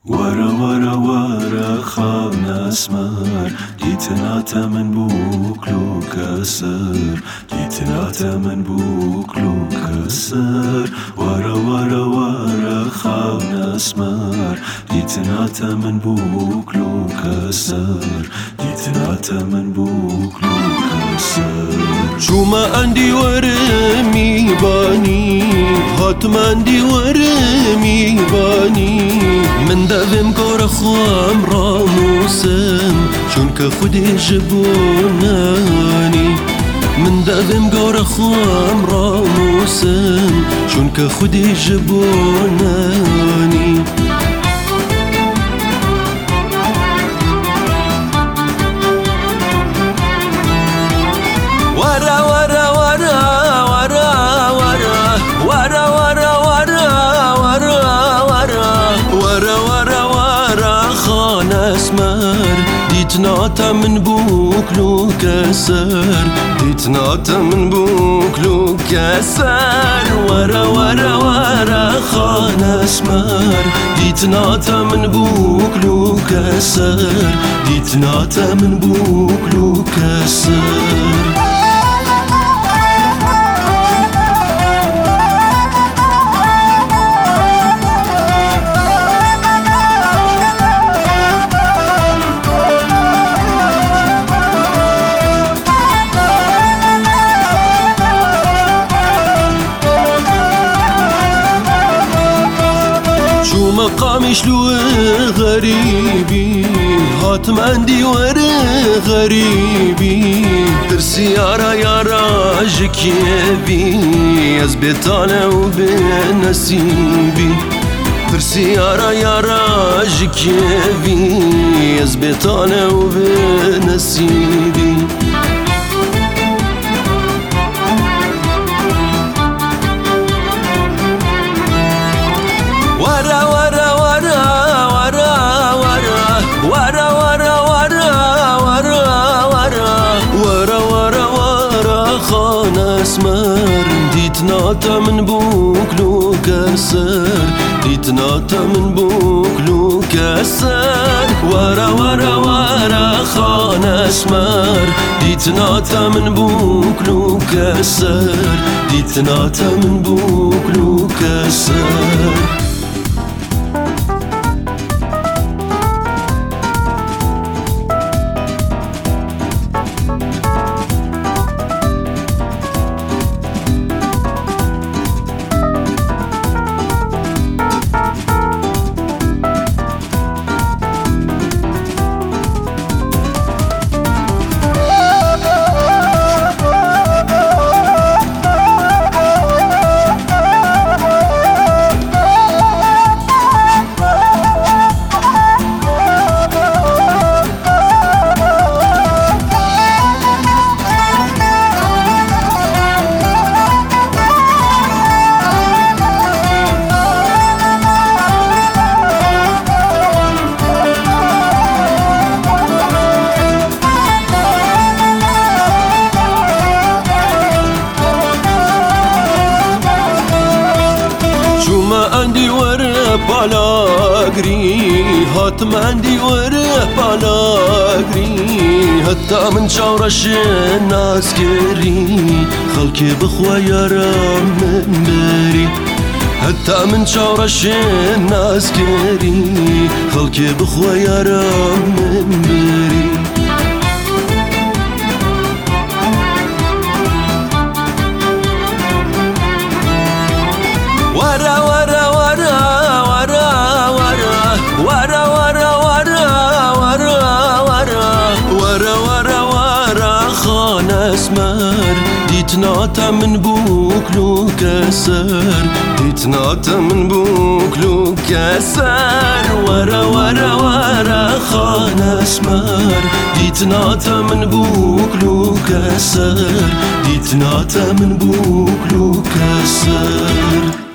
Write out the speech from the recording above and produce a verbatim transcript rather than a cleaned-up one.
ورا ورا ورا خان اسمر جيتنا من بوكلو كسر جيتنا من بوكلو كسر ورا ورا ورا خان اسمر جيتنا من بوكلو كسر جيتنا من بوكلو كسر شو ما عندي ورمي باني هات ما عندي ورمي باني من دفم كور خوام راموسم شون كخودي جبوناني من دفم كور خوام راموسم شون كخودي جبوناني ورا ورا ورا ورا ورا ورا ورا ورا ورا ورا ورا ورا ورا خان اسمر ديتنا من بوكلو كسر ديتنا من بوكلو كسر ورا ورا ورا خان اسمر ديتنا من بوكلو كسر ديتنا من بوكلو كسر مقامي شلو غريبي هاتم عندي ورا غريبي ترسي يارا يارا جكيبي يزبطانا وبنسيبي ترسي يارا يارا جكيبي يزبطانا وبنسيبي ورا ورا ورا ورا ورا ورا ورا ورا ورا ورا ورا ورا ورا خان اسمر ديتنا من بوكلو كسر ديتنا من بوكلو كسر ورا ورا ورا خان اسمر ديتنا من بوكلو كسر ديتنا من بوكلو كسر عندي ورا بالاغري هات ما عندي ورا بالاغري حتى من شاورش الناس كري خلقي بخويا رام منبري حتى من شاورش الناس كري خلقي بخويا رام منبري ورا ورا ورا ورا ورا ورا ورا ورا ورا ورا ورا ورا ورا خان اسمر ديتنا من بوكلو كسر ديتنا من بوكلو كسر ورا ورا ورا خان اسمر ديتنا من بوكلو كسر ديتنا من بوكلو كسر